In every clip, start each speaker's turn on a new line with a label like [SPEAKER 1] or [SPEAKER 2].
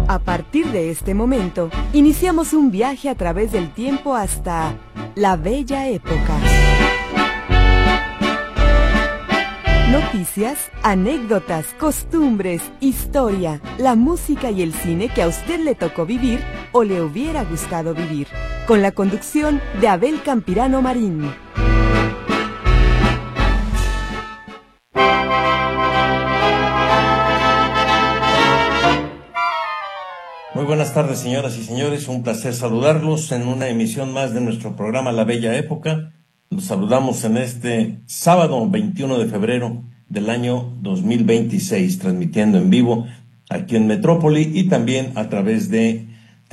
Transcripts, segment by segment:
[SPEAKER 1] A partir de este momento, iniciamos un viaje a través del tiempo hasta la Bella Época. Noticias, anécdotas, costumbres, historia, la música y el cine que a usted le tocó vivir o le hubiera gustado vivir. Con la conducción de Abel Campirano Marín.
[SPEAKER 2] Muy buenas tardes, señoras y señores. Un placer saludarlos en una emisión más de nuestro programa La Bella Época. Los saludamos en este sábado 21 de febrero del año 2026, transmitiendo en vivo aquí en Metrópoli y también a través de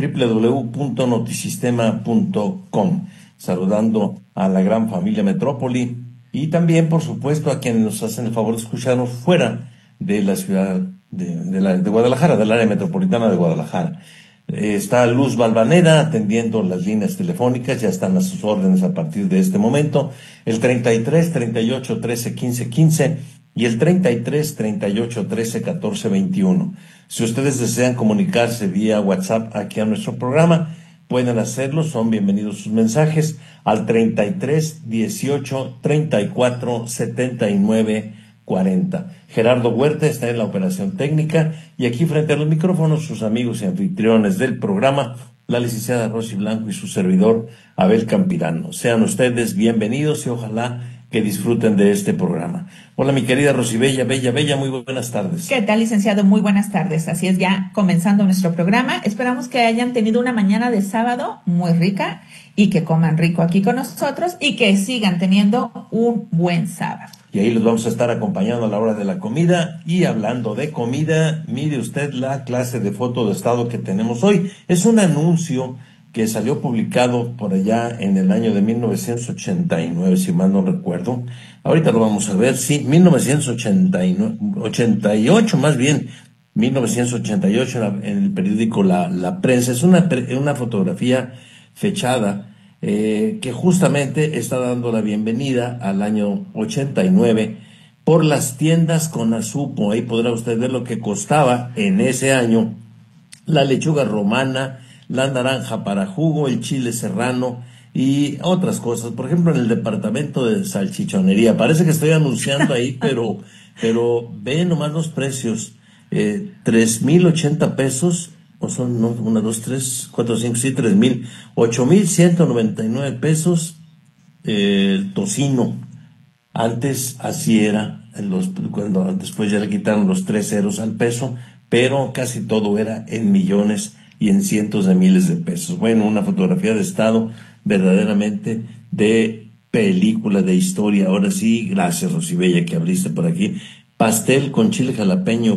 [SPEAKER 2] www.notisistema.com. Saludando a la gran familia Metrópoli y también, por supuesto, a quienes nos hacen el favor de escucharnos fuera de la ciudad de Guadalajara, del área metropolitana de Guadalajara. Está Luz Valvanera atendiendo las líneas telefónicas, ya están a sus órdenes a partir de este momento, el 33 38 13 15 15 y el 33 38 13 14 21. Si ustedes desean comunicarse vía WhatsApp aquí a nuestro programa, pueden hacerlo, son bienvenidos sus mensajes al 33 18 34 79 40. Gerardo Huerta está en la operación técnica y aquí frente a los micrófonos sus amigos y anfitriones del programa, la licenciada Rosy Blanco y su servidor Abel Campirano. Sean ustedes bienvenidos y ojalá que disfruten de este programa. Hola mi querida Rosy Bella, muy buenas tardes.
[SPEAKER 3] ¿Qué tal, licenciado? Muy buenas tardes. Así es, ya comenzando nuestro programa. Esperamos que hayan tenido una mañana de sábado muy rica y que coman rico aquí con nosotros y que sigan teniendo un buen sábado.
[SPEAKER 2] Y ahí los vamos a estar acompañando a la hora de la comida. Y hablando de comida, mire usted la clase de foto de estado que tenemos hoy. Es un anuncio que salió publicado por allá en el año de 1989, si mal no recuerdo. Ahorita lo vamos a ver, sí, 1988 más bien, 1988 en el periódico La Prensa. Es una fotografía fechada que justamente está dando la bienvenida al año 89 por las tiendas Conasupo. Ahí podrá usted ver lo que costaba en ese año la lechuga romana, la naranja para jugo, el chile serrano y otras cosas. Por ejemplo, en el departamento de salchichonería. Parece que estoy anunciando ahí, pero ve nomás los precios. 3,080 pesos. O son, no, 1, 2, 3, 4, 5, sí, 3,000, 8,199 pesos, el tocino. Antes así era, cuando después ya le quitaron los 3 ceros al peso, pero casi todo era en millones y en cientos de miles de pesos. Bueno, una fotografía de estado verdaderamente de película, de historia. Ahora sí, gracias Rosy Bella que abriste por aquí. Pastel con chile jalapeño,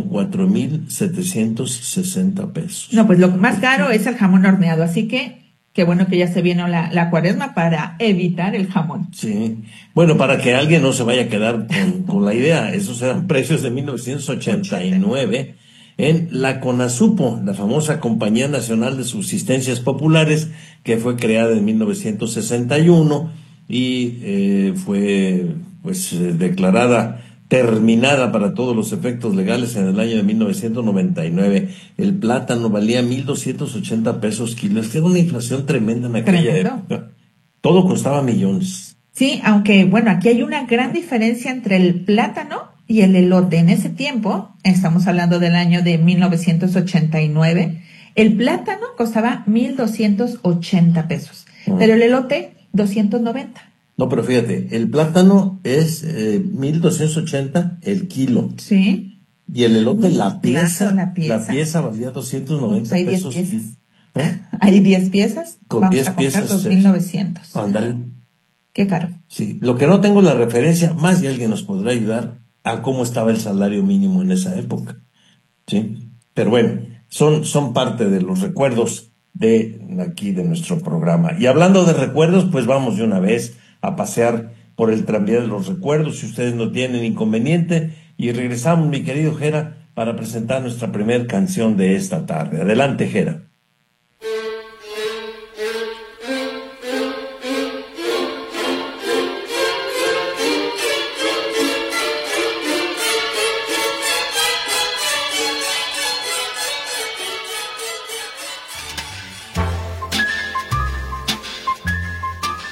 [SPEAKER 2] 4,760 pesos.
[SPEAKER 3] No, pues lo más caro es el jamón horneado, así que qué bueno que ya se vino la cuaresma para evitar el jamón.
[SPEAKER 2] Sí, bueno, para que alguien no se vaya a quedar con la idea, esos eran precios de 1989 en la Conasupo, la famosa Compañía Nacional de Subsistencias Populares, que fue creada en 1961 y fue declarada terminada para todos los efectos legales en el año de 1999. El plátano valía 1,280 pesos kilo. Es que era una inflación tremenda en aquella época. Todo costaba millones.
[SPEAKER 3] Sí, aunque bueno, aquí hay una gran diferencia entre el plátano y el elote. En ese tiempo, estamos hablando del año de 1989, el plátano costaba 1,280 pesos, pero el elote 290.
[SPEAKER 2] No, pero fíjate, el plátano es 1,280 el kilo.
[SPEAKER 3] Sí.
[SPEAKER 2] Y el elote, la pieza valía 290
[SPEAKER 3] hay
[SPEAKER 2] pesos.
[SPEAKER 3] 10 piezas. Hay 10 piezas.
[SPEAKER 2] Con
[SPEAKER 3] vamos
[SPEAKER 2] 10
[SPEAKER 3] a comprar
[SPEAKER 2] piezas.
[SPEAKER 3] 2,900.
[SPEAKER 2] Ándale.
[SPEAKER 3] Qué caro.
[SPEAKER 2] Sí, lo que no tengo la referencia, más de alguien nos podrá ayudar a cómo estaba el salario mínimo en esa época. Sí. Pero bueno, son parte de los recuerdos de aquí de nuestro programa. Y hablando de recuerdos, pues vamos de una vez a pasear por el tranvía de los recuerdos, si ustedes no tienen inconveniente, y regresamos, mi querido Gera, para presentar nuestra primer canción de esta tarde. Adelante, Gera.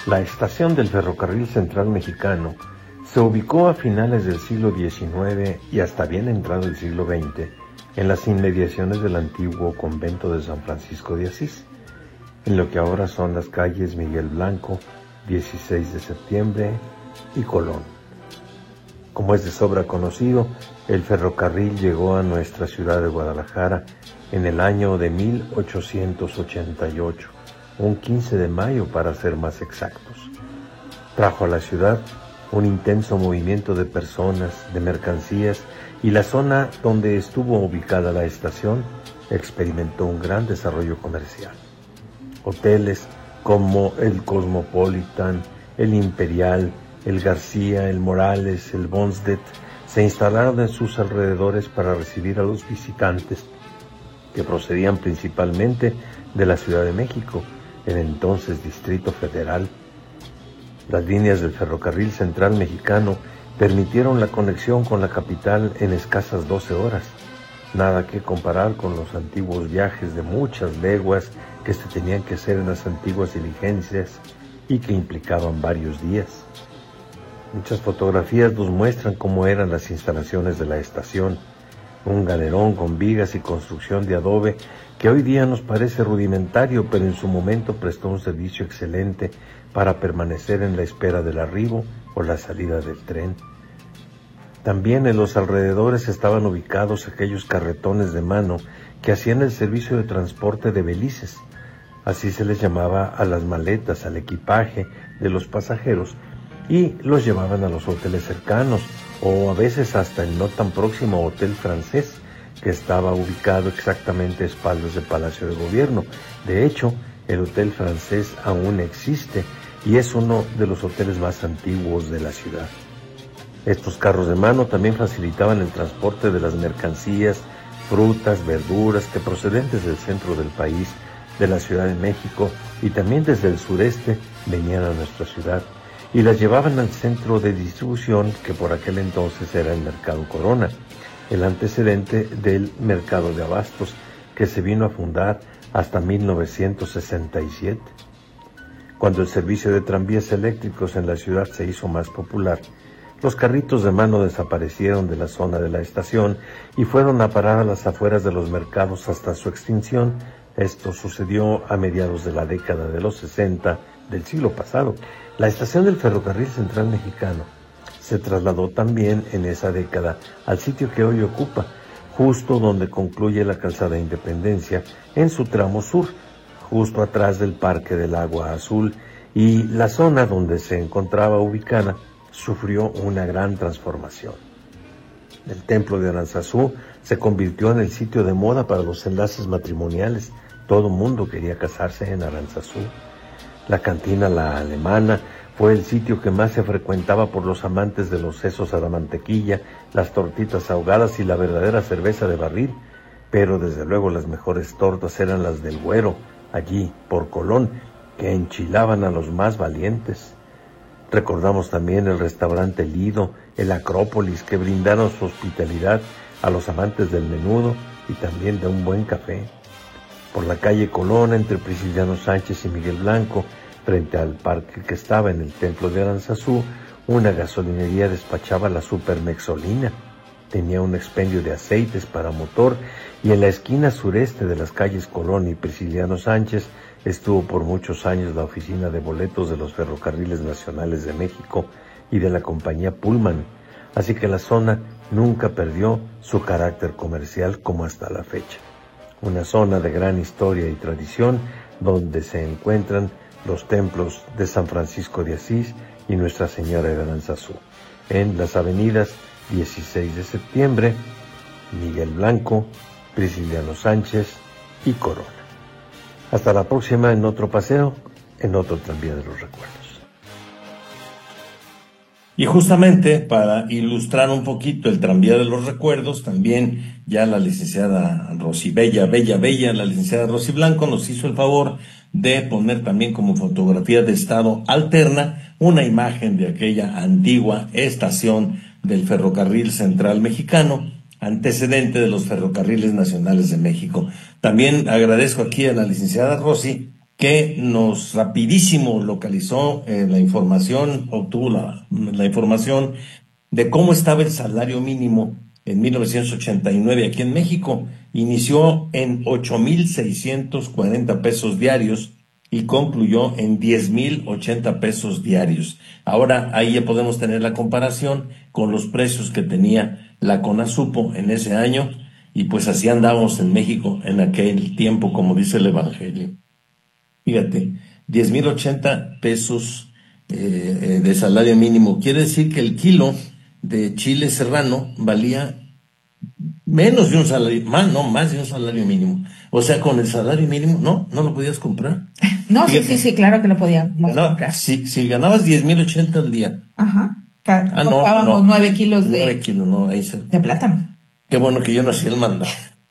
[SPEAKER 4] La estación del Ferrocarril Central Mexicano se ubicó a finales del siglo XIX y hasta bien entrado el siglo XX en las inmediaciones del antiguo convento de San Francisco de Asís, en lo que ahora son las calles Miguel Blanco, 16 de septiembre y Colón. Como es de sobra conocido, el ferrocarril llegó a nuestra ciudad de Guadalajara en el año de 1888, un 15 de mayo para ser más exactos. Trajo a la ciudad un intenso movimiento de personas, de mercancías, y la zona donde estuvo ubicada la estación experimentó un gran desarrollo comercial. Hoteles como el Cosmopolitan, el Imperial, el García, el Morales, el Bonstedt se instalaron en sus alrededores para recibir a los visitantes que procedían principalmente de la Ciudad de México, el entonces Distrito Federal. Las líneas del Ferrocarril Central Mexicano permitieron la conexión con la capital en escasas 12 horas, nada que comparar con los antiguos viajes de muchas leguas que se tenían que hacer en las antiguas diligencias y que implicaban varios días. Muchas fotografías nos muestran cómo eran las instalaciones de la estación, un galerón con vigas y construcción de adobe que hoy día nos parece rudimentario, pero en su momento prestó un servicio excelente para permanecer en la espera del arribo o la salida del tren. También en los alrededores estaban ubicados aquellos carretones de mano que hacían el servicio de transporte de belices. Así se les llamaba a las maletas, al equipaje de los pasajeros, y los llevaban a los hoteles cercanos, o a veces hasta el no tan próximo Hotel Francés, que estaba ubicado exactamente a espaldas del Palacio de Gobierno. De hecho, el Hotel Francés aún existe y es uno de los hoteles más antiguos de la ciudad. Estos carros de mano también facilitaban el transporte de las mercancías, frutas, verduras que procedentes del centro del país, de la Ciudad de México y también desde el sureste venían a nuestra ciudad y las llevaban al centro de distribución que por aquel entonces era el Mercado Corona, el antecedente del Mercado de Abastos que se vino a fundar hasta 1967. Cuando el servicio de tranvías eléctricos en la ciudad se hizo más popular, los carritos de mano desaparecieron de la zona de la estación y fueron a parar a las afueras de los mercados hasta su extinción. Esto sucedió a mediados de la década de los 60 del siglo pasado. La estación del Ferrocarril Central Mexicano se trasladó también en esa década al sitio que hoy ocupa, justo donde concluye la Calzada Independencia en su tramo sur, justo atrás del Parque del Agua Azul, y la zona donde se encontraba ubicada sufrió una gran transformación. El templo de Aranzazú se convirtió en el sitio de moda para los enlaces matrimoniales. Todo mundo quería casarse en Aranzazú. La cantina La Alemana fue el sitio que más se frecuentaba por los amantes de los sesos a la mantequilla, las tortitas ahogadas y la verdadera cerveza de barril, pero desde luego las mejores tortas eran las del Güero, allí por Colón, que enchilaban a los más valientes. Recordamos también el restaurante Lido, el Acrópolis, que brindaron su hospitalidad a los amantes del menudo y también de un buen café. Por la calle Colón, entre Prisciliano Sánchez y Miguel Blanco, frente al parque que estaba en el templo de Aranzazú, una gasolinería despachaba la Supermexolina. Tenía un expendio de aceites para motor y en la esquina sureste de las calles Colón y Prisciliano Sánchez estuvo por muchos años la oficina de boletos de los Ferrocarriles Nacionales de México y de la compañía Pullman, así que la zona nunca perdió su carácter comercial como hasta la fecha. Una zona de gran historia y tradición donde se encuentran los templos de San Francisco de Asís y Nuestra Señora de Aranzazú, en las avenidas 16 de septiembre, Miguel Blanco, Prisciliano Sánchez y Corona. Hasta la próxima en otro paseo, en otro tranvía de los recuerdos.
[SPEAKER 2] Y justamente para ilustrar un poquito el tranvía de los recuerdos, también ya la licenciada Rosy Bella, la licenciada Rosy Blanco nos hizo el favor de poner también como fotografía de estado alterna una imagen de aquella antigua estación del Ferrocarril Central Mexicano, antecedente de los Ferrocarriles Nacionales de México. También agradezco aquí a la licenciada Rosy que nos rapidísimo localizó la información, obtuvo la información de cómo estaba el salario mínimo en 1989 aquí en México. Inició en 8,640 pesos diarios y concluyó en 10,080 pesos diarios. Ahora ahí ya podemos tener la comparación con los precios que tenía la CONASUPO en ese año, y pues así andábamos en México en aquel tiempo, como dice el Evangelio. Fíjate, 10,080 pesos de salario mínimo. Quiere decir que el kilo de chile serrano valía menos de un salario, más de un salario mínimo. O sea, con el salario mínimo, no lo podías comprar.
[SPEAKER 3] No,
[SPEAKER 2] Fíjate,
[SPEAKER 3] sí, claro que lo podíamos comprar.
[SPEAKER 2] Si ganabas 10,080 al día.
[SPEAKER 3] Ajá.
[SPEAKER 2] No,
[SPEAKER 3] Comprábamos 9 kilos
[SPEAKER 2] 9 kilos, no, ahí se...
[SPEAKER 3] de plátano.
[SPEAKER 2] Qué bueno que yo no hacía el mandado.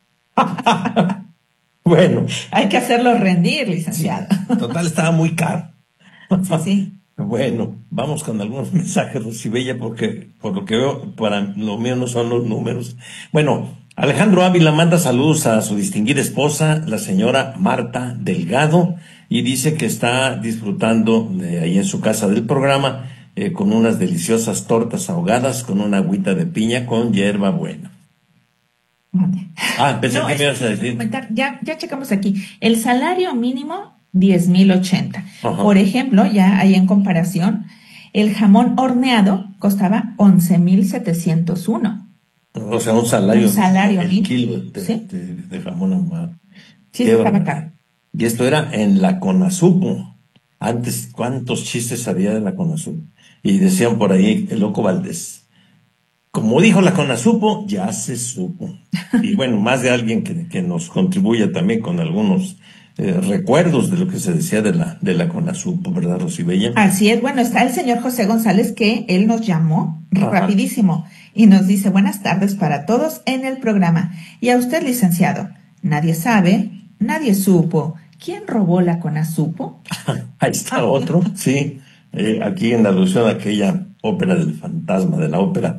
[SPEAKER 2] Bueno.
[SPEAKER 3] Hay que hacerlo rendir, licenciado.
[SPEAKER 2] Total, estaba muy caro.
[SPEAKER 3] Sí.
[SPEAKER 2] Bueno, vamos con algunos mensajes, Rosibella, porque por lo que veo, para lo mío no son los números. Bueno, Alejandro Ávila manda saludos a su distinguida esposa, la señora Marta Delgado, y dice que está disfrutando de ahí en su casa del programa con unas deliciosas tortas ahogadas con una agüita de piña con hierba buena.
[SPEAKER 3] Vale.
[SPEAKER 2] Pensé que me ibas a decir.
[SPEAKER 3] Ya checamos aquí. El salario mínimo, 10,080.
[SPEAKER 2] Ajá.
[SPEAKER 3] Por ejemplo, ya ahí en comparación, el jamón horneado costaba 11,701.
[SPEAKER 2] O sea, un salario el
[SPEAKER 3] mínimo.
[SPEAKER 2] Kilo
[SPEAKER 3] ¿Sí?
[SPEAKER 2] de jamón ahumado.
[SPEAKER 3] Sí, estaba caro.
[SPEAKER 2] Y esto era en la CONASUPO. Antes, ¿cuántos chistes había de la CONASUPO? Y decían por ahí, el loco Valdés. Como dijo la CONASUPO, ya se supo. Y bueno, más de alguien que nos contribuya también con algunos recuerdos de lo que se decía de la CONASUPO, ¿verdad, Rosibella?
[SPEAKER 3] Así es. Bueno, está el señor José González, que él nos llamó rapidísimo y nos dice: buenas tardes para todos en el programa. Y a usted, licenciado, nadie sabe, nadie supo. ¿Quién robó la CONASUPO?
[SPEAKER 2] Ahí está otro, sí. Aquí en la alusión a aquella ópera del fantasma de la ópera.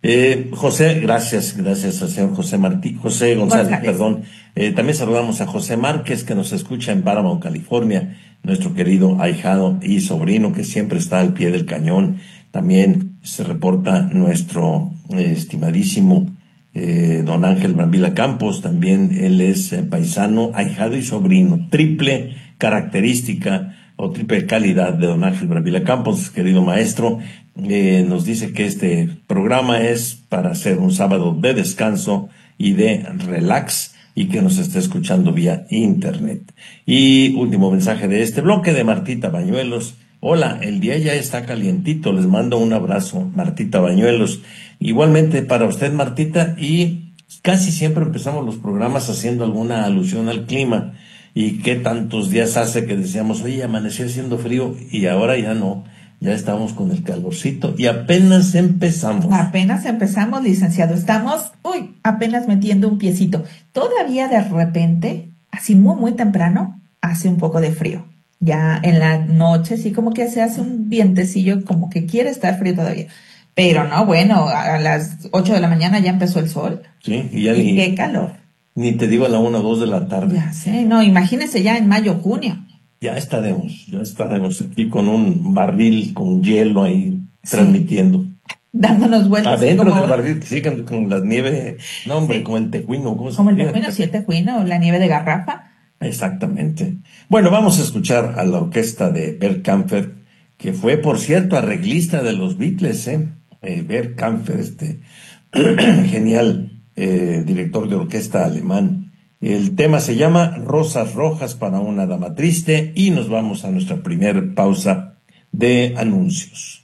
[SPEAKER 2] José, gracias al señor José González, perdón. También saludamos a José Márquez, que nos escucha en Paramount, California, nuestro querido ahijado y sobrino que siempre está al pie del cañón. También se reporta nuestro estimadísimo don Ángel Brambila Campos. También él es paisano, ahijado y sobrino, triple característica o triple calidad de don Ángel Brambila Campos, querido maestro. Nos dice que este programa es para hacer un sábado de descanso y de relax, y que nos está escuchando vía internet. Y último mensaje de este bloque de Martita Bañuelos. Hola, el día ya está calientito, les mando un abrazo, Martita Bañuelos. Igualmente para usted, Martita, y casi siempre empezamos los programas haciendo alguna alusión al clima. Y qué tantos días hace que decíamos, oye, amaneció haciendo frío, y ahora ya no. Ya estamos con el calorcito y apenas empezamos.
[SPEAKER 3] Apenas empezamos, licenciado. Estamos, apenas metiendo un piecito. Todavía de repente, así muy temprano, hace un poco de frío. Ya en la noche sí como que se hace un vientecillo, como que quiere estar frío todavía. Pero no, bueno, a las 8 de la mañana ya empezó el sol.
[SPEAKER 2] Sí, y ya
[SPEAKER 3] qué calor.
[SPEAKER 2] Ni te digo a la 1 o 2 de la tarde.
[SPEAKER 3] Ya sé, no, imagínense ya en mayo, junio.
[SPEAKER 2] Ya estaremos aquí con un barril con hielo ahí, transmitiendo.
[SPEAKER 3] Dándonos vueltas.
[SPEAKER 2] Adentro del barril, sí, con la nieve, no hombre, como el tejuino.
[SPEAKER 3] Como el tejuino, sí, el tejuino, la nieve de garrafa.
[SPEAKER 2] Exactamente. Bueno, vamos a escuchar a la orquesta de Bert Kaempfer, que fue, por cierto, arreglista de los Beatles, Bert Kaempfer, genial director de orquesta alemán. El tema se llama Rosas Rojas para una dama triste, y nos vamos a nuestra primera pausa de anuncios.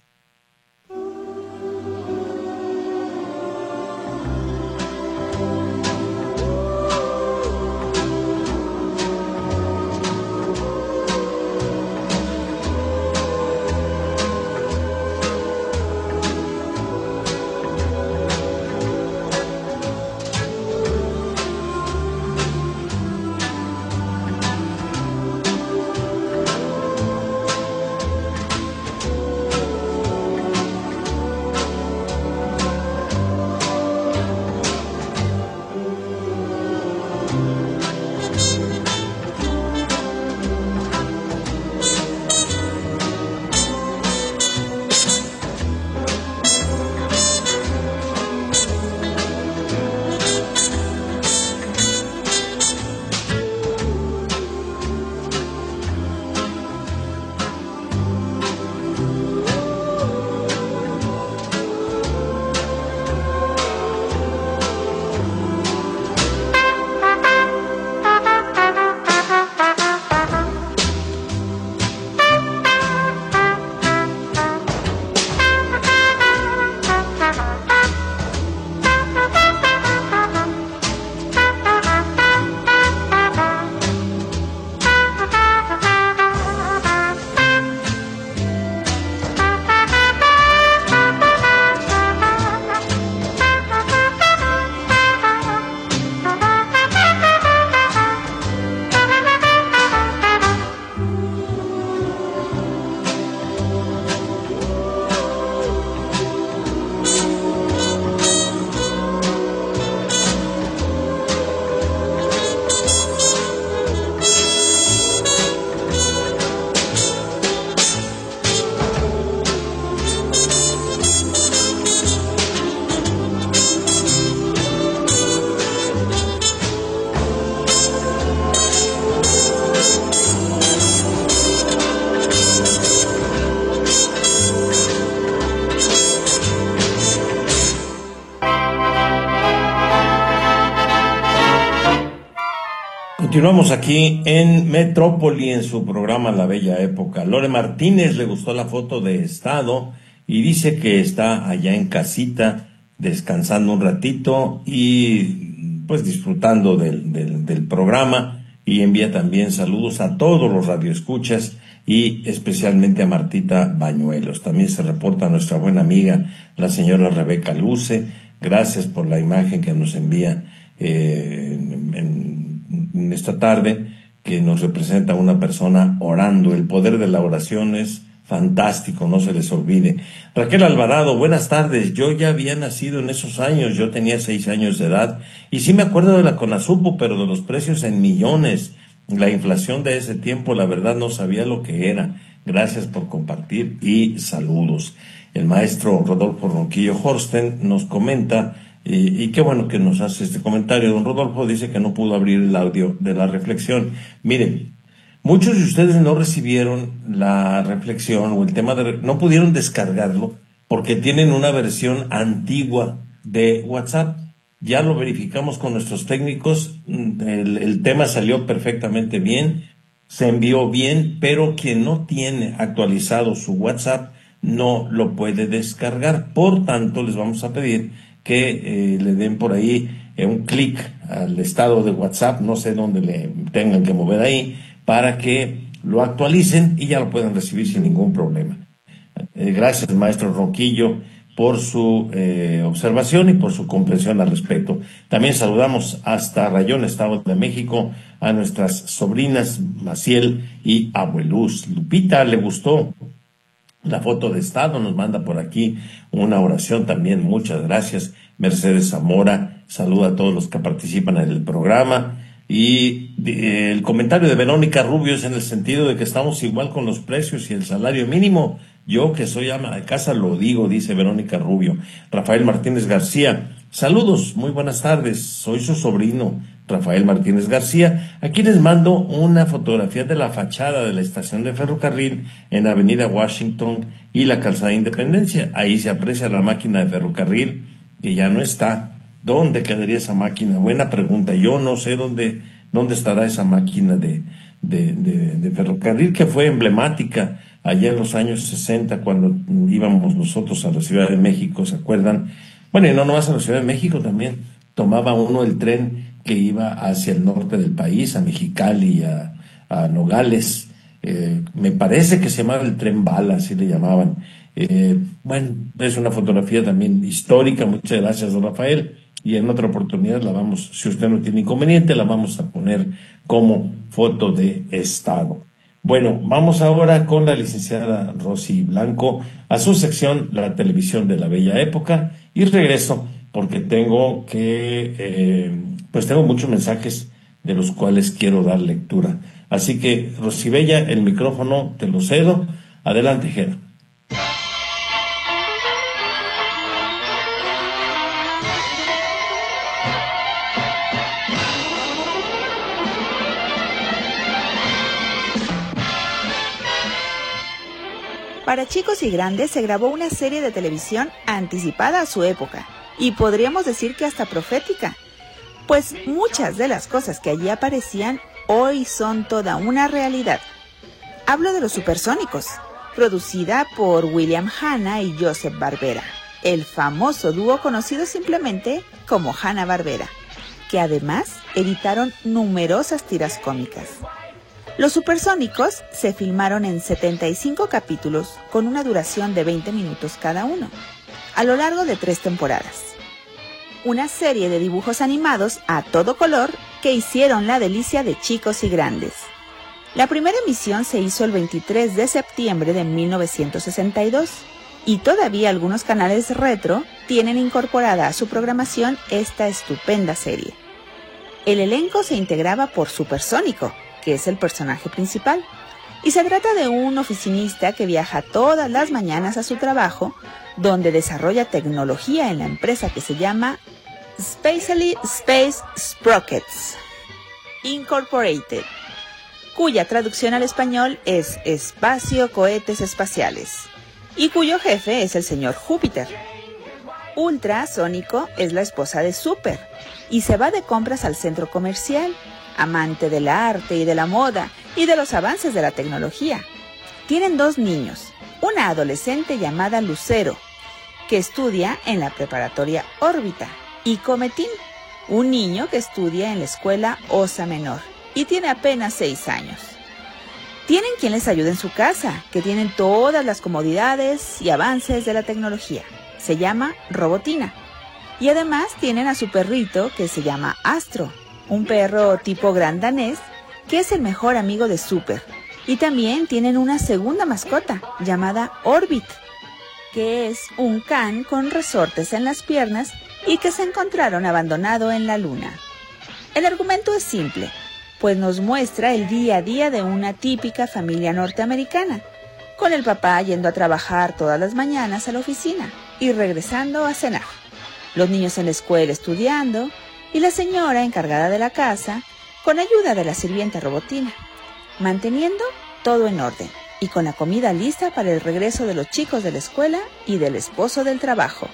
[SPEAKER 2] Continuamos aquí en Metrópoli en su programa La Bella Época. Lore Martínez le gustó la foto de estado y dice que está allá en casita descansando un ratito y pues disfrutando del programa, y envía también saludos a todos los radioescuchas y especialmente a Martita Bañuelos. También se reporta nuestra buena amiga la señora Rebeca Luce. Gracias por la imagen que nos envía en esta tarde, que nos representa una persona orando. El poder de la oración es fantástico, no se les olvide. Raquel Alvarado, buenas tardes. Yo ya había nacido en esos años, yo tenía 6 años de edad, y sí me acuerdo de la Conasupo, pero de los precios en millones. La inflación de ese tiempo, la verdad, no sabía lo que era. Gracias por compartir y saludos. El maestro Rodolfo Ronquillo Horsten nos comenta, y qué bueno que nos hace este comentario. Don Rodolfo dice que no pudo abrir el audio de la reflexión. Miren, muchos de ustedes no recibieron la reflexión o el tema no pudieron descargarlo porque tienen una versión antigua de WhatsApp. Ya lo verificamos con nuestros técnicos, el tema salió perfectamente bien, se envió bien, pero quien no tiene actualizado su WhatsApp no lo puede descargar. Por tanto, les vamos a pedir que le den por ahí un clic al estado de WhatsApp, no sé dónde le tengan que mover ahí, para que lo actualicen y ya lo puedan recibir sin ningún problema. Gracias, maestro Ronquillo, por su observación y por su comprensión al respecto. También saludamos hasta Rayón, Estado de México, a nuestras sobrinas Maciel y Abueluz. Lupita le gustó la foto de estado, nos manda por aquí una oración también, muchas gracias. Mercedes Zamora saluda a todos los que participan en el programa. Y el comentario de Verónica Rubio es en el sentido de que estamos igual con los precios y el salario mínimo. Yo, que soy ama de casa, lo digo, dice Verónica Rubio. Rafael Martínez García, saludos, muy buenas tardes, soy su sobrino Rafael Martínez García. Aquí les mando una fotografía de la fachada de la estación de ferrocarril en Avenida Washington y la Calzada Independencia. Ahí se aprecia la máquina de ferrocarril, que ya no está. ¿Dónde quedaría esa máquina? Buena pregunta. Yo no sé dónde estará esa máquina de ferrocarril, que fue emblemática allá en los años 60, cuando íbamos nosotros a la Ciudad de México, ¿se acuerdan? Bueno, y no nomás a la Ciudad de México, también tomaba uno el tren que iba hacia el norte del país, a Mexicali, a Nogales. Me parece que se llamaba el tren bala, así le llamaban. Bueno, es una fotografía también histórica. Muchas gracias, don Rafael. Y en otra oportunidad la vamos, si usted no tiene inconveniente, la vamos a poner como foto de estado. Bueno, vamos ahora con la licenciada Rosy Blanco a su sección La Televisión de la Bella Época, y regreso porque tengo tengo muchos mensajes de los cuales quiero dar lectura. Así que, Rosy Bella, el micrófono te lo cedo. Adelante, Jera.
[SPEAKER 5] Para chicos y grandes se grabó una serie de televisión anticipada a su época, y podríamos decir que hasta profética, pues muchas de las cosas que allí aparecían hoy son toda una realidad. Hablo de Los Supersónicos, producida por William Hanna y Joseph Barbera, el famoso dúo conocido simplemente como Hanna-Barbera, que además editaron numerosas tiras cómicas. Los Supersónicos se filmaron en 75 capítulos con una duración de 20 minutos cada uno, a lo largo de 3 temporadas. Una serie de dibujos animados a todo color que hicieron la delicia de chicos y grandes. La primera emisión se hizo el 23 de septiembre de 1962 y todavía algunos canales retro tienen incorporada a su programación esta estupenda serie. El elenco se integraba por Supersónico, que es el personaje principal, y se trata de un oficinista que viaja todas las mañanas a su trabajo, donde desarrolla tecnología en la empresa que se llama Spacely Space Sprockets Incorporated, cuya traducción al español es Espacio Cohetes Espaciales, y cuyo jefe es el señor Júpiter. Ultrasónico es la esposa de Super, y se va de compras al centro comercial, amante del arte y de la moda y de los avances de la tecnología. Tienen 2 niños, una adolescente llamada Lucero, que estudia en la preparatoria Órbita, y Cometín, un niño que estudia en la escuela Osa Menor y tiene apenas 6 años. Tienen quien les ayude en su casa, que tienen todas las comodidades y avances de la tecnología. Se llama Robotina. Y además tienen a su perrito que se llama Astro, un perro tipo gran danés que es el mejor amigo de Super. Y también tienen una segunda mascota llamada Orbit, que es un can con resortes en las piernas y que se encontraron abandonado en la luna. El argumento es simple, pues nos muestra el día a día de una típica familia norteamericana, con el papá yendo a trabajar todas las mañanas a la oficina y regresando a cenar, los niños en la escuela estudiando y la señora encargada de la casa con ayuda de la sirvienta Robotina, manteniendo todo en orden y con la comida lista para el regreso de los chicos de la escuela y del esposo del trabajo.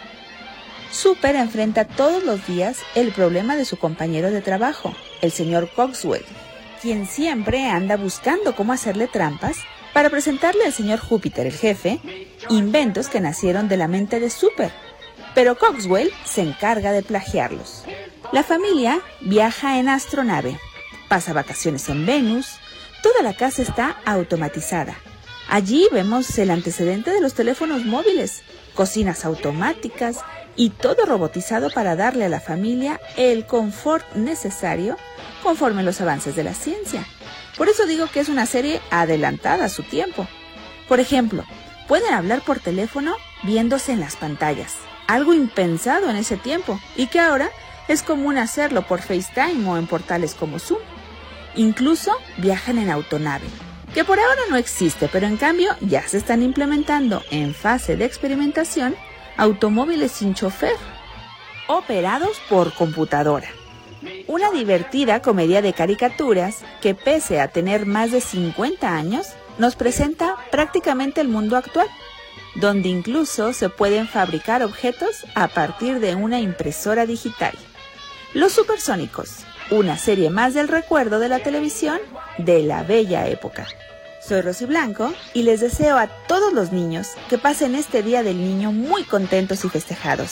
[SPEAKER 5] Super enfrenta todos los días el problema de su compañero de trabajo, el señor Cogswell, quien siempre anda buscando cómo hacerle trampas para presentarle al señor Júpiter, el jefe, inventos que nacieron de la mente de Super, pero Cogswell se encarga de plagiarlos. La familia viaja en astronave, pasa vacaciones en Venus, toda la casa está automatizada. Allí vemos el antecedente de los teléfonos móviles, cocinas automáticas y todo robotizado para darle a la familia el confort necesario conforme los avances de la ciencia. Por eso digo que es una serie adelantada a su tiempo. Por ejemplo, pueden hablar por teléfono viéndose en las pantallas, algo impensado en ese tiempo y que ahora es común hacerlo por FaceTime o en portales como Zoom. Incluso viajan en autonave, que por ahora no existe, pero en cambio ya se están implementando en fase de experimentación automóviles sin chofer, operados por computadora. Una divertida comedia de caricaturas que, pese a tener más de 50 años, nos presenta prácticamente el mundo actual, donde incluso se pueden fabricar objetos a partir de una impresora digital. Los Supersónicos, una serie más del recuerdo de la televisión de la bella época. Soy Rosy Blanco y les deseo a todos los niños que pasen este Día del Niño muy contentos y festejados.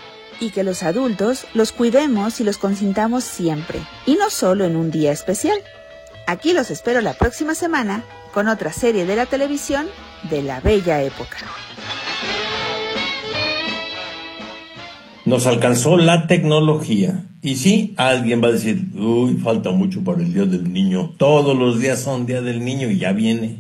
[SPEAKER 5] Y que los adultos los cuidemos y los consintamos siempre, y no solo en un día especial. Aquí los espero la próxima semana con otra serie de la televisión de la bella época.
[SPEAKER 2] Nos alcanzó la tecnología. Y sí, alguien va a decir, uy, falta mucho para el Día del Niño. Todos los días son Día del Niño y ya viene.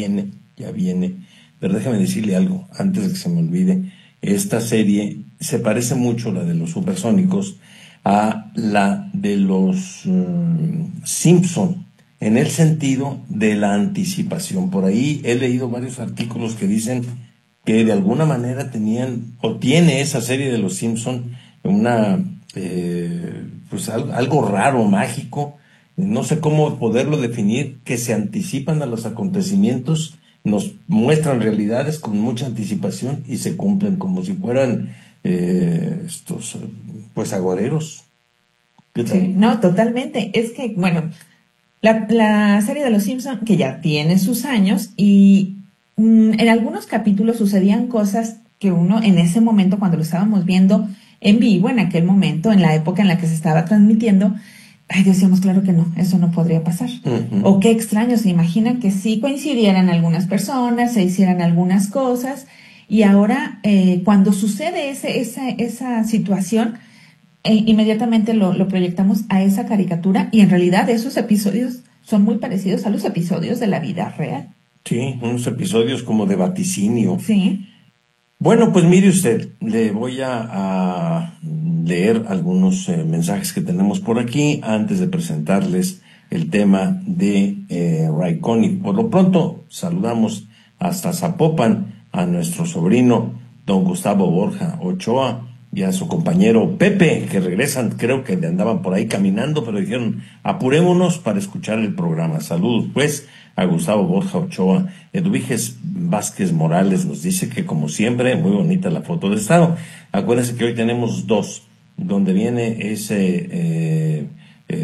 [SPEAKER 2] Pero déjame decirle algo, antes de que se me olvide. Esta serie se parece mucho, la de los Supersónicos, a la de los Simpson, en el sentido de la anticipación. Por ahí he leído varios artículos que dicen que de alguna manera tenían, o tiene esa serie de los Simpson una, pues algo raro, mágico, no sé cómo poderlo definir, que se anticipan a los acontecimientos, nos muestran realidades con mucha anticipación y se cumplen como si fueran estos, pues, agoreros. ¿Qué tal?
[SPEAKER 3] Sí, no, totalmente. Es que, bueno, la serie de Los Simpson, que ya tiene sus años, y en algunos capítulos sucedían cosas que uno en ese momento, cuando lo estábamos viendo en vivo, en aquel momento, en la época en la que se estaba transmitiendo, ay, decíamos, claro que no, eso no podría pasar. Uh-huh. O qué extraño, se imaginan que sí coincidieran algunas personas, se hicieran algunas cosas, y ahora cuando sucede esa situación, inmediatamente lo proyectamos a esa caricatura, y en realidad esos episodios son muy parecidos a los episodios de la vida real.
[SPEAKER 2] Sí, unos episodios como de vaticinio.
[SPEAKER 3] Sí.
[SPEAKER 2] Bueno, pues mire usted, le voy a leer algunos mensajes que tenemos por aquí antes de presentarles el tema de Ray-Conniff. Por lo pronto, saludamos hasta Zapopan a nuestro sobrino don Gustavo Borja Ochoa y a su compañero Pepe, que regresan, creo que andaban por ahí caminando, pero dijeron, apurémonos para escuchar el programa. Saludos, pues, a Gustavo Borja Ochoa. Edwiges Vázquez Morales nos dice que, como siempre, muy bonita la foto de estado. Acuérdense que hoy tenemos dos, donde viene ese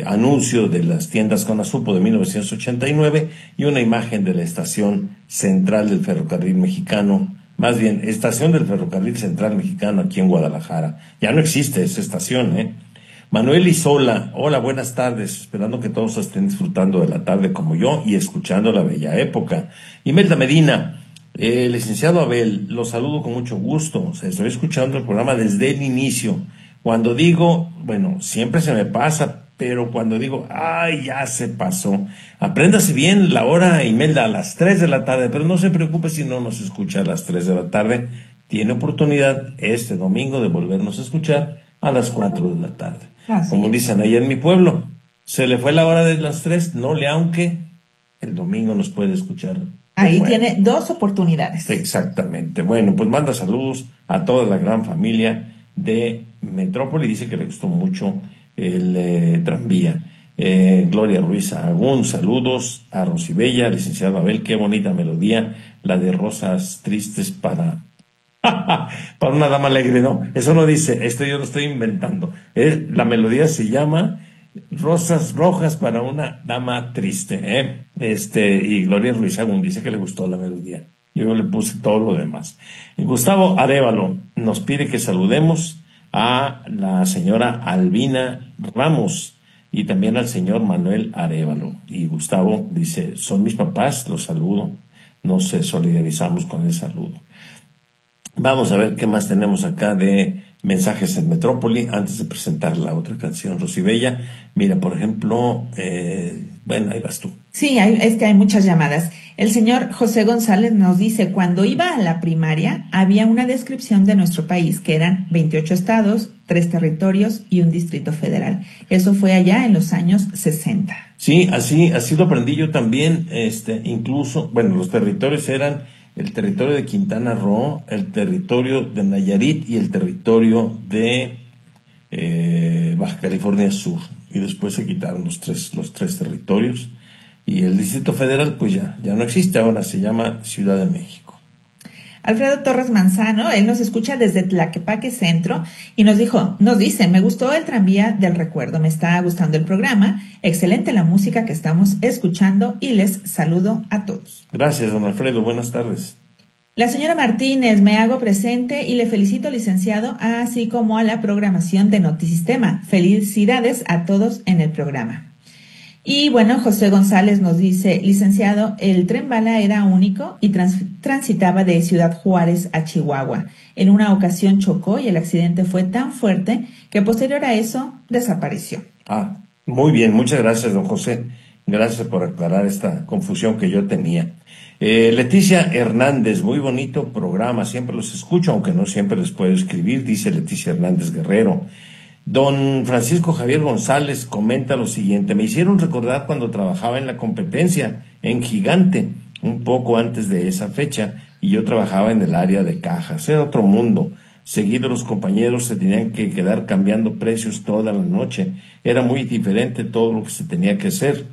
[SPEAKER 2] anuncio de las tiendas Conasupo de 1989 y una imagen de la estación central del ferrocarril mexicano, más bien, estación del ferrocarril central mexicano aquí en Guadalajara. Ya no existe esa estación, ¿eh? Manuel Isola, hola, buenas tardes, esperando que todos estén disfrutando de la tarde como yo y escuchando la bella época. Imelda Medina, licenciado Abel, los saludo con mucho gusto, estoy escuchando el programa desde el inicio. Cuando digo, bueno, siempre se me pasa, pero cuando digo, ay, ya se pasó. Apréndase bien la hora, Imelda, a las 3 de la tarde, pero no se preocupe si no nos escucha a las 3 de la tarde. Tiene oportunidad este domingo de volvernos a escuchar a las 4 de la tarde. Como dicen ahí en mi pueblo, se le fue la hora de las 3, no le aunque el domingo nos puede escuchar.
[SPEAKER 3] Ahí tiene 2 oportunidades.
[SPEAKER 2] Exactamente. Bueno, pues manda saludos a toda la gran familia de Metrópoli, dice que le gustó mucho el tranvía. Gloria Ruiz Agún, saludos a Rosibella, licenciado Abel, qué bonita melodía, la de Rosas Tristes para una dama alegre, no, eso no dice, esto yo lo estoy inventando. La melodía se llama Rosas Rojas para una dama triste, y Gloria Ruiz Agún dice que le gustó la melodía. Yo le puse todo lo demás. Gustavo Arévalo nos pide que saludemos a la señora Albina Ramos y también al señor Manuel Arévalo. Y Gustavo dice, son mis papás, los saludo, nos solidarizamos con el saludo. Vamos a ver qué más tenemos acá de mensajes en Metrópoli antes de presentar la otra canción, Rosibella. Mira, por ejemplo, bueno, ahí vas tú.
[SPEAKER 3] Sí, es que hay muchas llamadas. El señor José González nos dice, cuando iba a la primaria había una descripción de nuestro país que eran 28 estados, 3 territorios y un distrito federal. Eso fue allá en los años 60.
[SPEAKER 2] Sí, así lo aprendí yo también, incluso, bueno, los territorios eran el territorio de Quintana Roo, el territorio de Nayarit y el territorio de Baja California Sur. Y después se quitaron los tres territorios. Y el Distrito Federal, pues ya no existe, ahora se llama Ciudad de México.
[SPEAKER 3] Alfredo Torres Manzano, él nos escucha desde Tlaquepaque Centro y nos dice, me gustó el tranvía del recuerdo, me está gustando el programa, excelente la música que estamos escuchando y les saludo a todos.
[SPEAKER 2] Gracias, don Alfredo, buenas tardes.
[SPEAKER 3] La señora Martínez, me hago presente y le felicito, licenciado, así como a la programación de Notisistema. Felicidades a todos en el programa. Y bueno, José González nos dice, licenciado, el tren bala era único y transitaba de Ciudad Juárez a Chihuahua. En una ocasión chocó y el accidente fue tan fuerte que posterior a eso desapareció.
[SPEAKER 2] Muy bien, muchas gracias, don José. Gracias por aclarar esta confusión que yo tenía. Leticia Hernández, muy bonito programa, siempre los escucho, aunque no siempre les puedo escribir, dice Leticia Hernández Guerrero. Don Francisco Javier González comenta lo siguiente, me hicieron recordar cuando trabajaba en la competencia, en Gigante, un poco antes de esa fecha, y yo trabajaba en el área de cajas, era otro mundo. Seguido los compañeros se tenían que quedar cambiando precios toda la noche, era muy diferente todo lo que se tenía que hacer.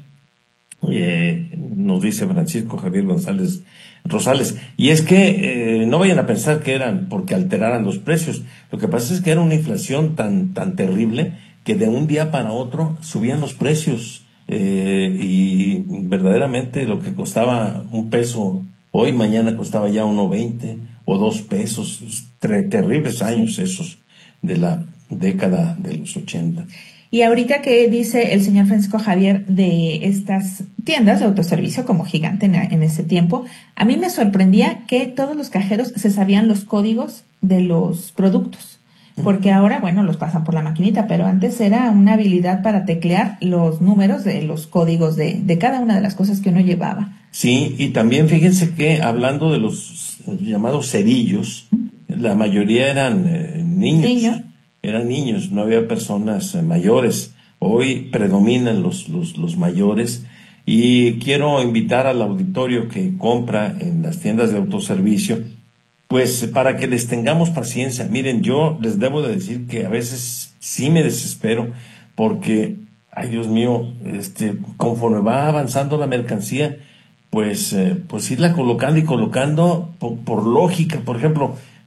[SPEAKER 2] Nos dice Francisco Javier González Rosales, y es que no vayan a pensar que eran porque alteraran los precios, lo que pasa es que era una inflación tan terrible que de un día para otro subían los precios, y verdaderamente lo que costaba $1 hoy, mañana costaba ya 1.20 o $2, terribles años esos de la década de los 80.
[SPEAKER 3] Y ahorita que dice el señor Francisco Javier de estas tiendas de autoservicio como Gigante en ese tiempo, a mí me sorprendía que todos los cajeros se sabían los códigos de los productos, porque ahora, bueno, los pasan por la maquinita, pero antes era una habilidad para teclear los números de los códigos de cada una de las cosas que uno llevaba.
[SPEAKER 2] Sí, y también fíjense que hablando de los llamados cerillos, la mayoría eran niños. Eran niños, no había personas mayores. Hoy predominan los mayores y quiero invitar al auditorio que compra en las tiendas de autoservicio, pues para que les tengamos paciencia. Miren, yo les debo de decir que a veces sí me desespero porque, ay Dios mío, conforme va avanzando la mercancía, pues irla colocando y colocando por lógica. Por ejemplo,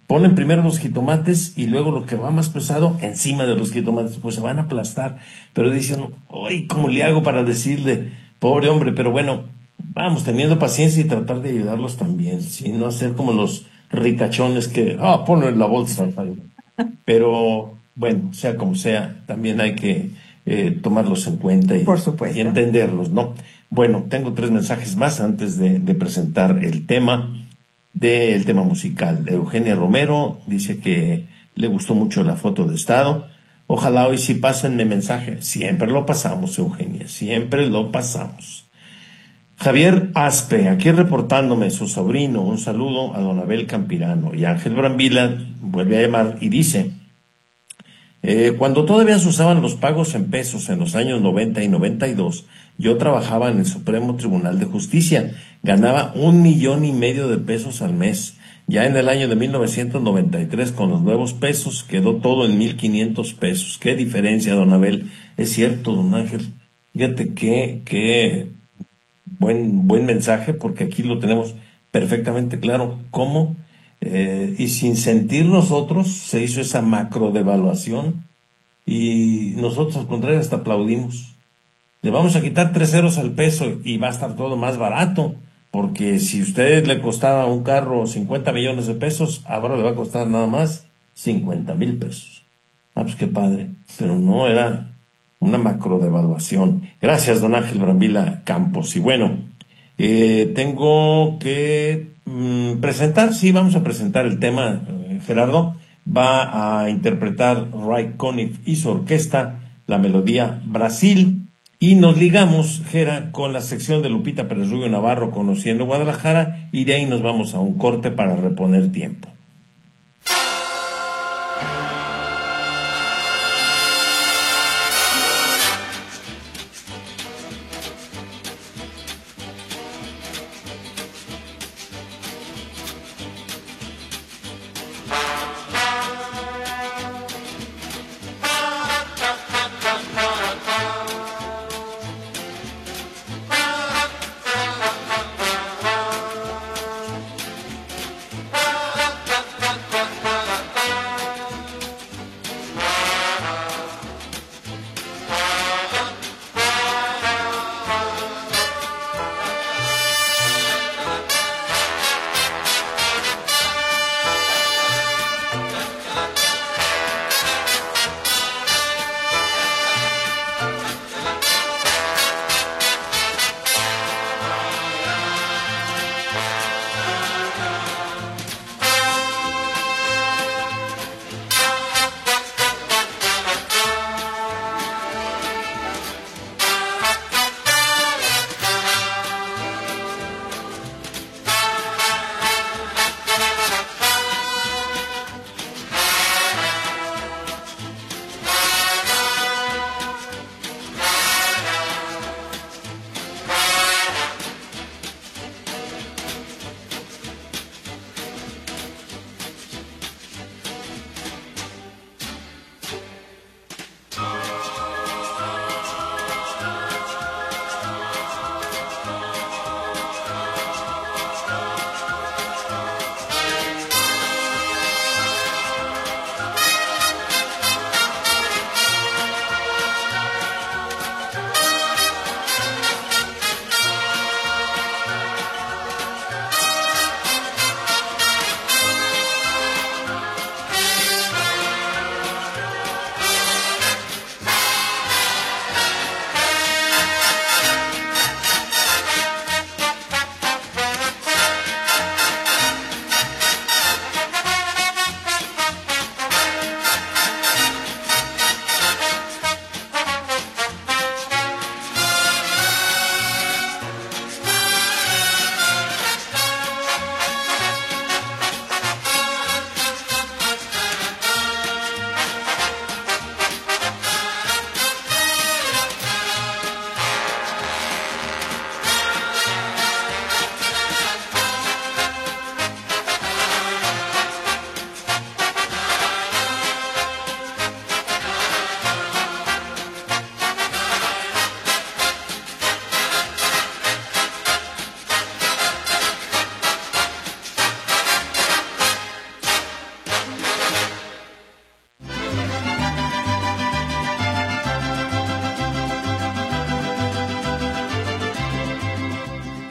[SPEAKER 2] Ponen primero los jitomates y luego lo que va más pesado encima de los jitomates, pues se van a aplastar. Pero dicen, ¡ay, cómo le hago para decirle, pobre hombre! Pero bueno, vamos teniendo paciencia y tratar de ayudarlos también, sin no hacer como los ricachones que, ponlo en la bolsa. Pero bueno, sea como sea, también hay que tomarlos en cuenta
[SPEAKER 3] Por supuesto.
[SPEAKER 2] y entenderlos, ¿no? Bueno, tengo 3 mensajes más antes de presentar el tema musical. Eugenia Romero dice que le gustó mucho la foto de estado. Ojalá hoy sí pasen el mensaje. Siempre lo pasamos, Eugenia, siempre lo pasamos. Javier Aspe, aquí reportándome, su sobrino, un saludo a don Abel Campirano. Y Ángel Brambila vuelve a llamar y dice, cuando todavía se usaban los pagos en pesos en los años 90 y 92, yo trabajaba en el Supremo Tribunal de Justicia, ganaba 1,5 millones de pesos al mes. Ya en el año de 1993, con los nuevos pesos, quedó todo en 1,500 pesos. ¿Qué diferencia, don Abel? Es cierto, don Ángel. Fíjate qué buen mensaje, porque aquí lo tenemos perfectamente claro cómo, y sin sentir nosotros, se hizo esa macro devaluación, y nosotros al contrario hasta aplaudimos. Le vamos a quitar 3 ceros al peso y va a estar todo más barato, porque si a usted le costaba un carro 50 millones de pesos, ahora le va a costar nada más 50,000 pesos. Pues qué padre, pero no era una macro devaluación. Gracias, don Ángel Brambila Campos. Y bueno, tengo que vamos a presentar el tema. Gerardo va a interpretar Ray Conniff y su orquesta la melodía Brasil. Y nos ligamos, Gera, con la sección de Lupita Pérez Rubio Navarro, Conociendo Guadalajara, y de ahí nos vamos a un corte para reponer tiempo.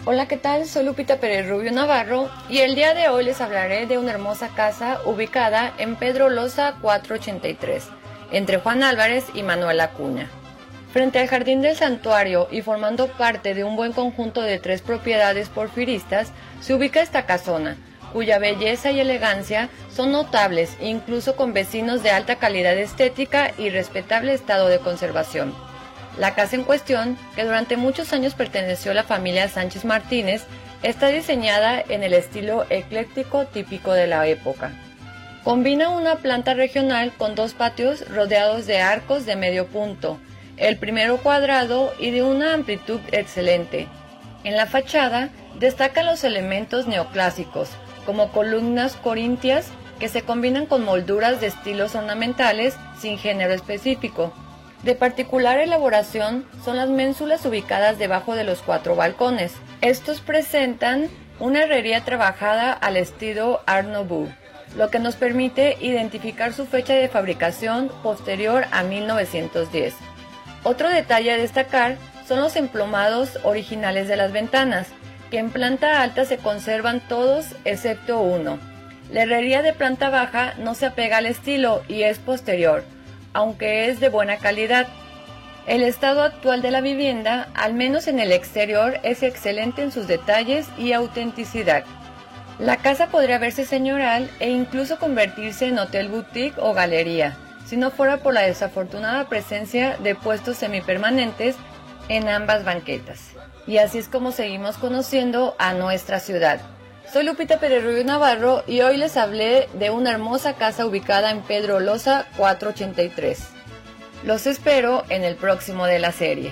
[SPEAKER 6] Hola, ¿qué tal? Soy Lupita Pérez Rubio Navarro y el día de hoy les hablaré de una hermosa casa ubicada en Pedro Loza 483, entre Juan Álvarez y Manuel Acuña. Frente al jardín del santuario y formando parte de un buen conjunto de 3 propiedades porfiristas, se ubica esta casona, cuya belleza y elegancia son notables, incluso con vecinos de alta calidad estética y respetable estado de conservación. La casa en cuestión, que durante muchos años perteneció a la familia Sánchez Martínez, está diseñada en el estilo ecléctico típico de la época. Combina una planta regional con 2 patios rodeados de arcos de medio punto, el primero cuadrado y de una amplitud excelente. En la fachada destacan los elementos neoclásicos, como columnas corintias que se combinan con molduras de estilos ornamentales sin género específico. De particular elaboración son las ménsulas ubicadas debajo de los 4 balcones. Estos presentan una herrería trabajada al estilo Art Nouveau, lo que nos permite identificar su fecha de fabricación posterior a 1910. Otro detalle a destacar son los emplomados originales de las ventanas, que en planta alta se conservan todos excepto uno. La herrería de planta baja no se apega al estilo y es posterior, aunque es de buena calidad. El estado actual de la vivienda, al menos en el exterior, es excelente en sus detalles y autenticidad. La casa podría verse señorial e incluso convertirse en hotel boutique o galería, si no fuera por la desafortunada presencia de puestos semipermanentes en ambas banquetas. Y así es como seguimos conociendo a nuestra ciudad. Soy Lupita Pérez Rubio Navarro y hoy les hablé de una hermosa casa ubicada en Pedro Loza 483. Los espero en el próximo de la serie.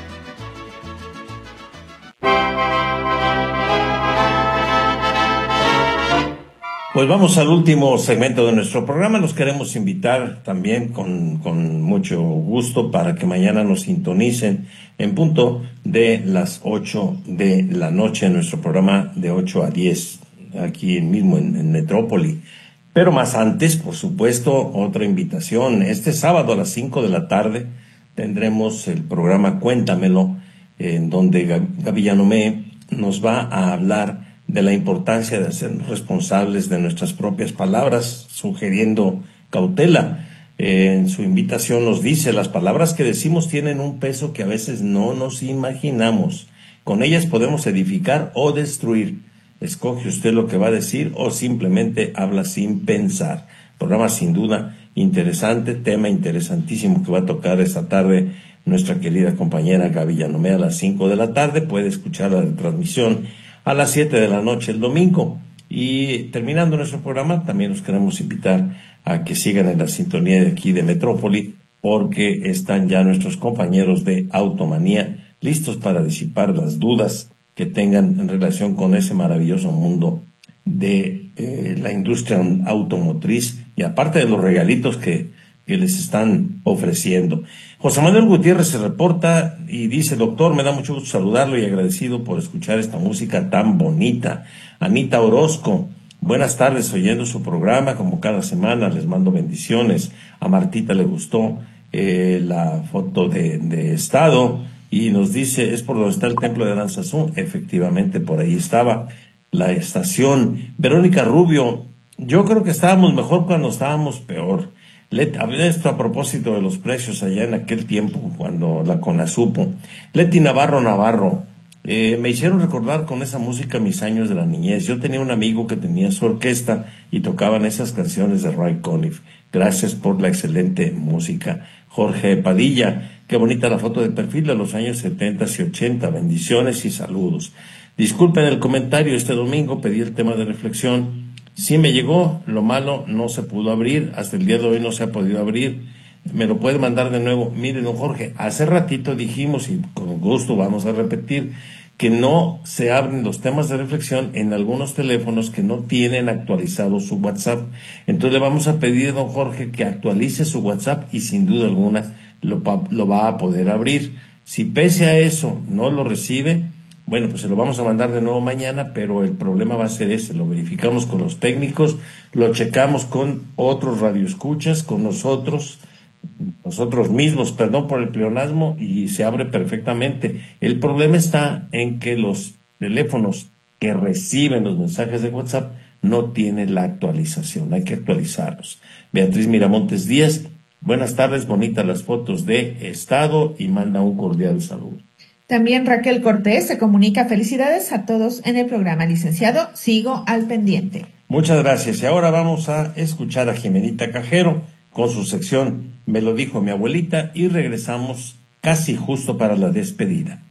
[SPEAKER 2] Pues vamos al último segmento de nuestro programa. Los queremos invitar también con mucho gusto para que mañana nos sintonicen en punto de las 8 de la noche en nuestro programa de 8 a 10, aquí mismo en Metrópoli. Pero más antes, por supuesto, otra invitación. Este sábado a las 5 de la tarde tendremos el programa Cuéntamelo, en donde Gaby Yanomé nos va a hablar de la importancia de hacernos responsables de nuestras propias palabras, sugiriendo cautela. En su invitación nos dice: las palabras que decimos tienen un peso que a veces no nos imaginamos. Con ellas podemos edificar o destruir. Escoge usted lo que va a decir o simplemente habla sin pensar. Programa sin duda interesante, tema interesantísimo que va a tocar esta tarde nuestra querida compañera Gaby Yanomé a las 5 de la tarde. Puede escuchar la transmisión a las 7 de la noche el domingo. Y terminando nuestro programa, también los queremos invitar a que sigan en la sintonía de aquí de Metrópoli, porque están ya nuestros compañeros de Automanía listos para disipar las dudas que tengan en relación con ese maravilloso mundo de la industria automotriz, y aparte de los regalitos que les están ofreciendo. José Manuel Gutiérrez se reporta y dice: doctor, me da mucho gusto saludarlo y agradecido por escuchar esta música tan bonita. Anita Orozco: buenas tardes, oyendo su programa como cada semana, les mando bendiciones. A Martita le gustó la foto de estado y nos dice: es por donde está el templo de Aranzazú. Efectivamente, por ahí estaba la estación. Verónica Rubio: yo creo que estábamos mejor cuando estábamos peor. Hablé esto a propósito de los precios allá en aquel tiempo, cuando la CONASUPO. Leti Navarro, me hicieron recordar con esa música mis años de la niñez. Yo tenía un amigo que tenía su orquesta y tocaban esas canciones de Ray Conniff. Gracias por la excelente música. Jorge Padilla: qué bonita la foto de perfil de los años 70 y 80. Bendiciones y saludos. Disculpen el comentario, este domingo pedí el tema de reflexión. Sí me llegó, lo malo no se pudo abrir, hasta el día de hoy no se ha podido abrir. Me lo puede mandar de nuevo. Mire, don Jorge, hace ratito dijimos, y con gusto vamos a repetir, que no se abren los temas de reflexión en algunos teléfonos que no tienen actualizado su WhatsApp. Entonces le vamos a pedir, don Jorge, que actualice su WhatsApp y sin duda alguna lo va a poder abrir. Si pese a eso no lo recibe, bueno, pues se lo vamos a mandar de nuevo mañana, pero el problema va a ser ese. Lo verificamos con los técnicos, lo checamos con otros radioescuchas, con nosotros mismos, perdón por el pleonasmo, y se abre perfectamente. El problema está en que los teléfonos que reciben los mensajes de WhatsApp no tiene la actualización, hay que actualizarlos. Beatriz Miramontes Díaz, buenas tardes, bonitas las fotos de estado y manda un cordial saludo.
[SPEAKER 3] También Raquel Cortés se comunica felicidades a todos en el programa, licenciado, sigo al pendiente.
[SPEAKER 2] Muchas gracias y ahora vamos a escuchar a Jimenita Cajero con su sección Me lo dijo mi abuelita y regresamos casi justo para la despedida.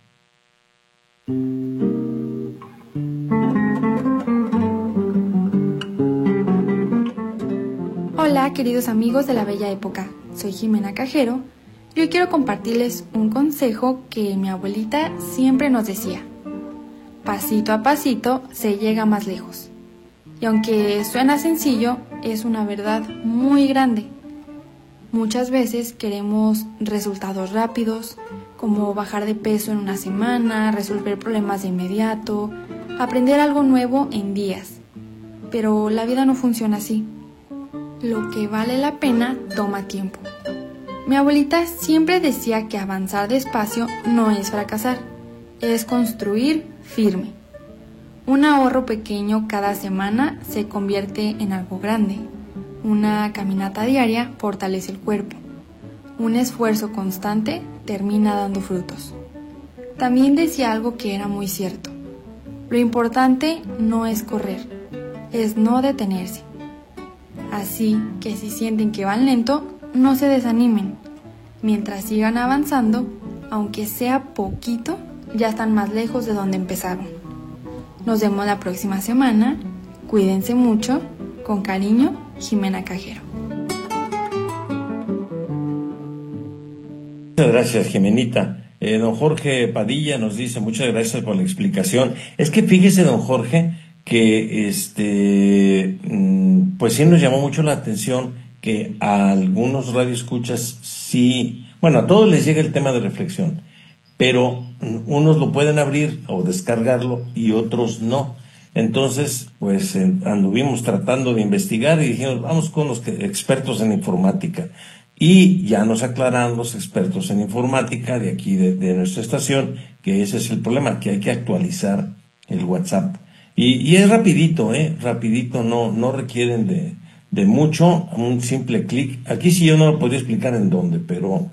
[SPEAKER 7] Hola queridos amigos de la bella época, soy Jimena Cajero y hoy quiero compartirles un consejo que mi abuelita siempre nos decía. Pasito a pasito se llega más lejos. Y aunque suena sencillo, es una verdad muy grande. Muchas veces queremos resultados rápidos, como bajar de peso en una semana, resolver problemas de inmediato, aprender algo nuevo en días. Pero la vida no funciona así. Lo que vale la pena toma tiempo. Mi abuelita siempre decía que avanzar despacio no es fracasar, es construir firme. Un ahorro pequeño cada semana se convierte en algo grande. Una caminata diaria fortalece el cuerpo. Un esfuerzo constante termina dando frutos. También decía algo que era muy cierto. Lo importante no es correr, es no detenerse. Así que si sienten que van lento, no se desanimen. Mientras sigan avanzando, aunque sea poquito, ya están más lejos de donde empezaron. Nos vemos la próxima semana. Cuídense mucho. Con cariño, Jimena Cajero.
[SPEAKER 2] Muchas gracias, Jimenita. Don Jorge Padilla nos dice, muchas gracias por la explicación. Es que fíjese, don Jorge, que pues sí nos llamó mucho la atención que a algunos radioescuchas sí, bueno, a todos les llega el tema de reflexión, pero unos lo pueden abrir o descargarlo y otros no. Entonces, pues anduvimos tratando de investigar y dijimos, vamos con los expertos en informática. Y ya nos aclararon los expertos en informática de aquí, de nuestra estación, que ese es el problema, que hay que actualizar el WhatsApp. Y es rapidito, rapidito, no requieren de mucho, un simple clic. Aquí sí yo no lo podría explicar en dónde, pero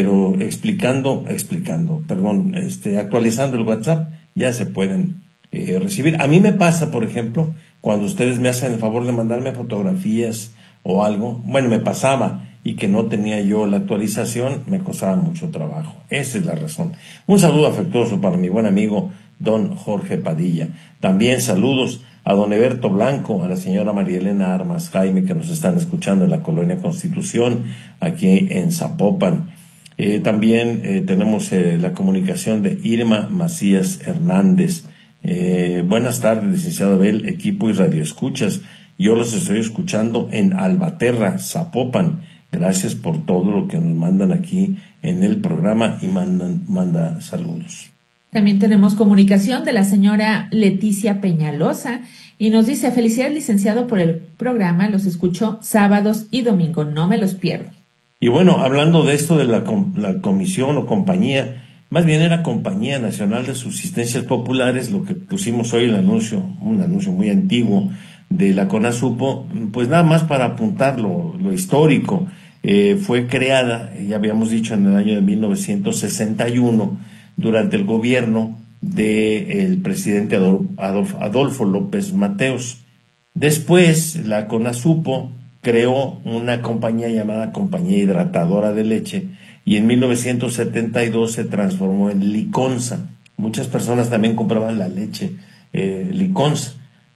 [SPEAKER 2] actualizando el WhatsApp ya se pueden recibir. A mí me pasa, por ejemplo, cuando ustedes me hacen el favor de mandarme fotografías o algo, bueno, me pasaba y que no tenía yo la actualización, me costaba mucho trabajo. Esa es la razón. Un saludo afectuoso para mi buen amigo don Jorge Padilla. También saludos a don Eberto Blanco, a la señora María Elena Armas Jaime, que nos están escuchando en la Colonia Constitución, aquí en Zapopan. También tenemos la comunicación de Irma Macías Hernández. Buenas tardes, licenciado Abel, equipo y radioescuchas. Yo los estoy escuchando en Albaterra, Zapopan. Gracias por todo lo que nos mandan aquí en el programa y manda saludos.
[SPEAKER 3] También tenemos comunicación de la señora Leticia Peñalosa y nos dice, felicidades licenciado por el programa, los escucho sábados y domingo, no me los pierdo.
[SPEAKER 2] Y bueno, hablando de esto de la comisión o compañía, más bien era Compañía Nacional de Subsistencias Populares, lo que pusimos hoy un anuncio muy antiguo de la CONASUPO, pues nada más para apuntar lo histórico. Fue creada, ya habíamos dicho, en el año de 1961, durante el gobierno del presidente Adolfo López Mateos. Después, la CONASUPO creó una compañía llamada Compañía Hidratadora de Leche y en 1972 se transformó en Liconza. Muchas personas también compraban la leche Liconza.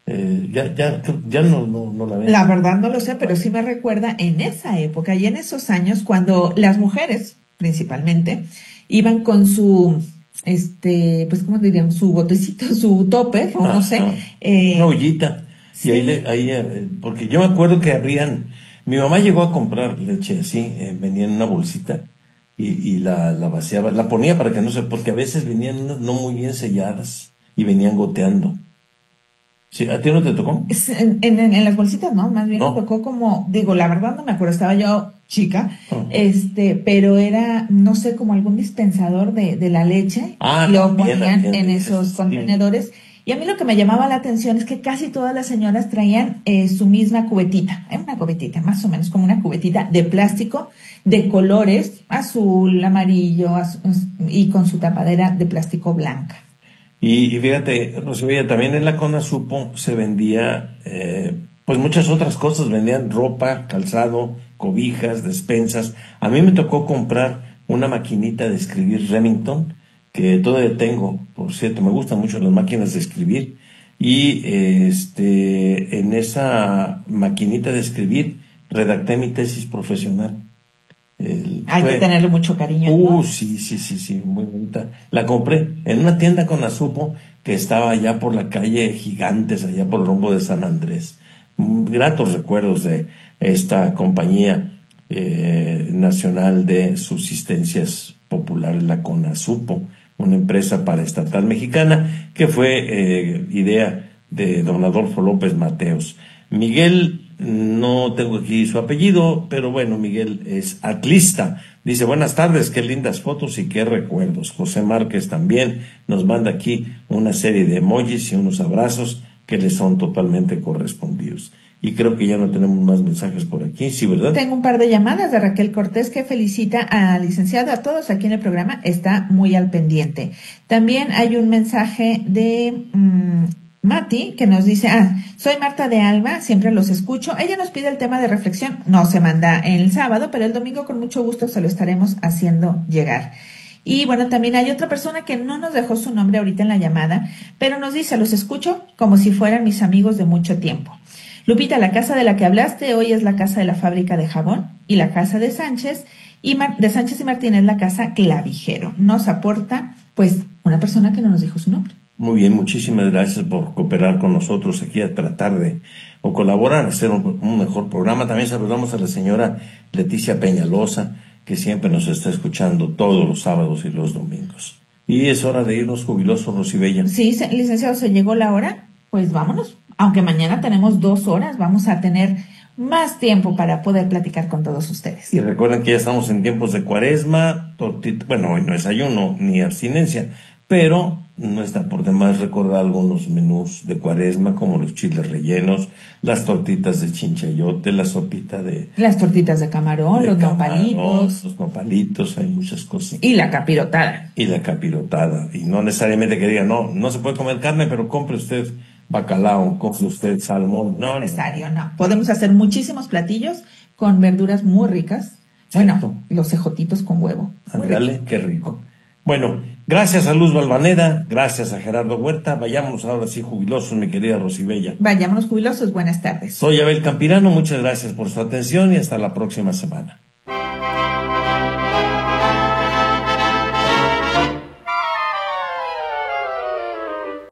[SPEAKER 2] Ya no la ven.
[SPEAKER 3] La verdad no lo sé, pero sí me recuerda en esa época y en esos años cuando las mujeres, principalmente, iban con su, pues ¿cómo diríamos? Su botecito, su topper, o no sé.
[SPEAKER 2] Una ollita. Sí. Y ahí, porque yo me acuerdo que mi mamá llegó a comprar leche así, venía en una bolsita y la vaciaba, la ponía para que no se, porque a veces venían no muy bien selladas y venían goteando. Sí, ¿a ti no te tocó?
[SPEAKER 3] En las bolsitas no, más bien me tocó como, digo, la verdad no me acuerdo, estaba yo chica, pero era, no sé, como algún dispensador de la leche, lo ponían en esos contenedores, Y a mí lo que me llamaba la atención es que casi todas las señoras traían su misma cubetita, una cubetita, más o menos como una cubetita de plástico, de colores, azul, amarillo, y con su tapadera de plástico blanca.
[SPEAKER 2] Y fíjate, Rosibella, también en la Conasupo se vendía, pues muchas otras cosas, vendían ropa, calzado, cobijas, despensas. A mí me tocó comprar una maquinita de escribir Remington, que todavía tengo, por cierto, me gustan mucho las máquinas de escribir, y en esa maquinita de escribir redacté mi tesis profesional.
[SPEAKER 3] Hay que tenerle mucho cariño, ¿no?
[SPEAKER 2] Sí, muy bonita. La compré en una tienda Conasupo que estaba allá por la calle Gigantes, allá por el rumbo de San Andrés. Gratos recuerdos de esta compañía nacional de subsistencias populares, la Conasupo, una empresa paraestatal mexicana que fue idea de don Adolfo López Mateos. Miguel, no tengo aquí su apellido, pero bueno, Miguel es atlista. Dice, buenas tardes, qué lindas fotos y qué recuerdos. José Márquez también nos manda aquí una serie de emojis y unos abrazos que le son totalmente correspondidos. Y creo que ya no tenemos más mensajes por aquí, ¿sí, verdad?
[SPEAKER 3] Tengo un par de llamadas de Raquel Cortés que felicita al licenciado, a todos aquí en el programa, está muy al pendiente. También hay un mensaje de Mati, que nos dice, soy Marta de Alba, siempre los escucho. Ella nos pide el tema de reflexión, no se manda el sábado, pero el domingo con mucho gusto se lo estaremos haciendo llegar. Y bueno, también hay otra persona que no nos dejó su nombre ahorita en la llamada, pero nos dice, los escucho como si fueran mis amigos de mucho tiempo. Lupita, la casa de la que hablaste hoy es la casa de la fábrica de jabón, y la casa de Sánchez y Martínez, la casa Clavijero. Nos aporta, pues, una persona que no nos dijo su nombre.
[SPEAKER 2] Muy bien, muchísimas gracias por cooperar con nosotros aquí a tratar de, o colaborar a hacer un mejor programa. También saludamos a la señora Leticia Peñalosa, que siempre nos está escuchando todos los sábados y los domingos. Y es hora de irnos, jubilosos, Rosibella.
[SPEAKER 3] Sí, licenciado, se llegó la hora, pues vámonos. Aunque mañana tenemos 2 horas, vamos a tener más tiempo para poder platicar con todos ustedes.
[SPEAKER 2] Y recuerden que ya estamos en tiempos de Cuaresma, bueno, hoy no es ayuno ni abstinencia, pero no está por demás recordar algunos menús de Cuaresma, como los chiles rellenos, las tortitas de chinchayote, las tortitas de
[SPEAKER 3] camarón, los
[SPEAKER 2] nopalitos, hay muchas cosas.
[SPEAKER 3] Y la capirotada.
[SPEAKER 2] Y no necesariamente que digan, no se puede comer carne, pero compre usted bacalao, compre usted salmón. No
[SPEAKER 3] necesario, no. Podemos hacer muchísimos platillos con verduras muy ricas. Bueno, los ejotitos con huevo.
[SPEAKER 2] Ándale, qué rico. Bueno, gracias a Luz Balvanera, gracias a Gerardo Huerta. Vayámonos ahora sí jubilosos, mi querida Rosibella.
[SPEAKER 3] Vayámonos jubilosos, buenas tardes.
[SPEAKER 2] Soy Abel Campirano, muchas gracias por su atención y hasta la próxima semana.